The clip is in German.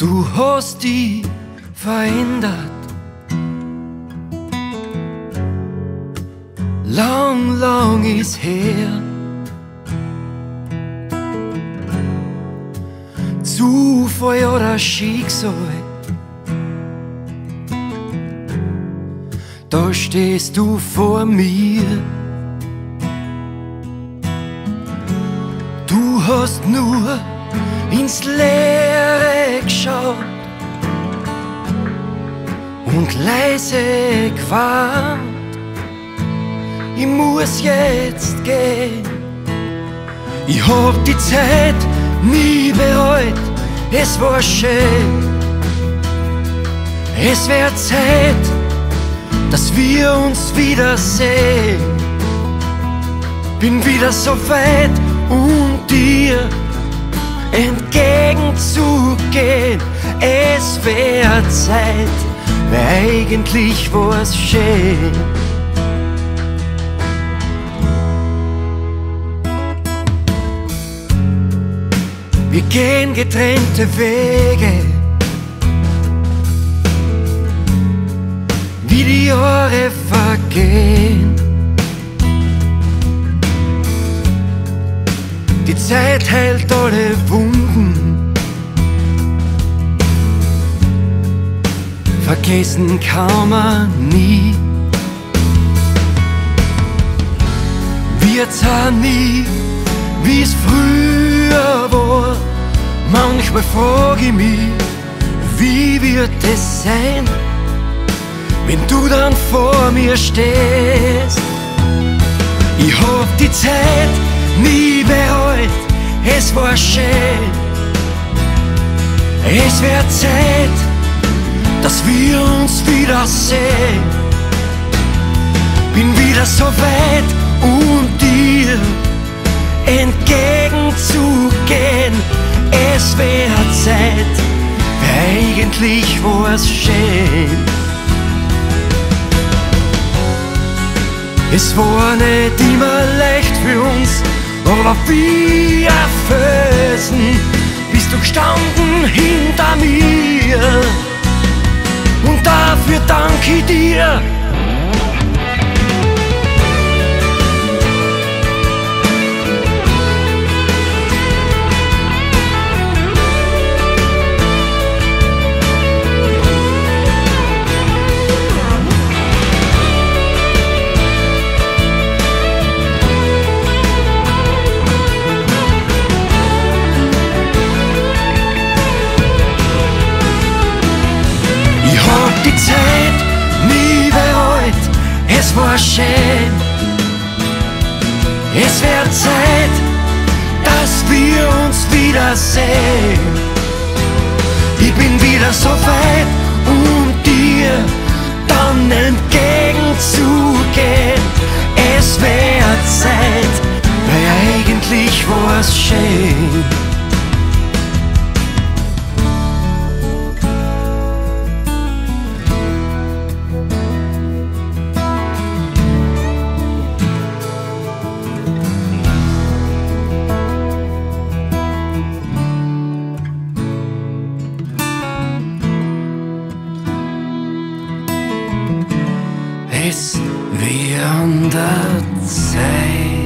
Du hast dich verändert. Lang, lang ist her. Zufall oder Schicksal, da stehst du vor mir. Du hast nur ins Leere geschaut und leise gewarnt. Ich muss jetzt gehen. Ich hab die Zeit nie bereut, es war schön. Es wird Zeit, dass wir uns wiedersehen. Bin wieder so weit, um dir entgegenzugehen. Es wird Zeit, weil eigentlich war's schön. Wir gehen getrennte Wege, wie die Jahre vergehen. Die Zeit heilt alle Wunden, vergessen kann man nie. Wird's auch nie, wie's früher war. Manchmal frag ich mich, wie wird es sein, wenn du dann vor mir stehst. Ich hab die Zeit nie bereut, es war schön. Es wird Zeit, dass wir uns wiedersehen. Bin wieder so weit, um dir entgegenzugehen. Es wird Zeit, weil eigentlich war's schön. Es war nicht immer leicht für uns, aber wie ein Felsen bist du gestanden hinter mir. Und dafür danke ich dir. Die Zeit nie bereut, es war schön. Es wird Zeit, dass wir uns wiedersehen. Ich bin wieder so weit, um dir dann entgegenzugehen. Es wird Zeit, weil eigentlich war's schön. Es wird an der Zeit.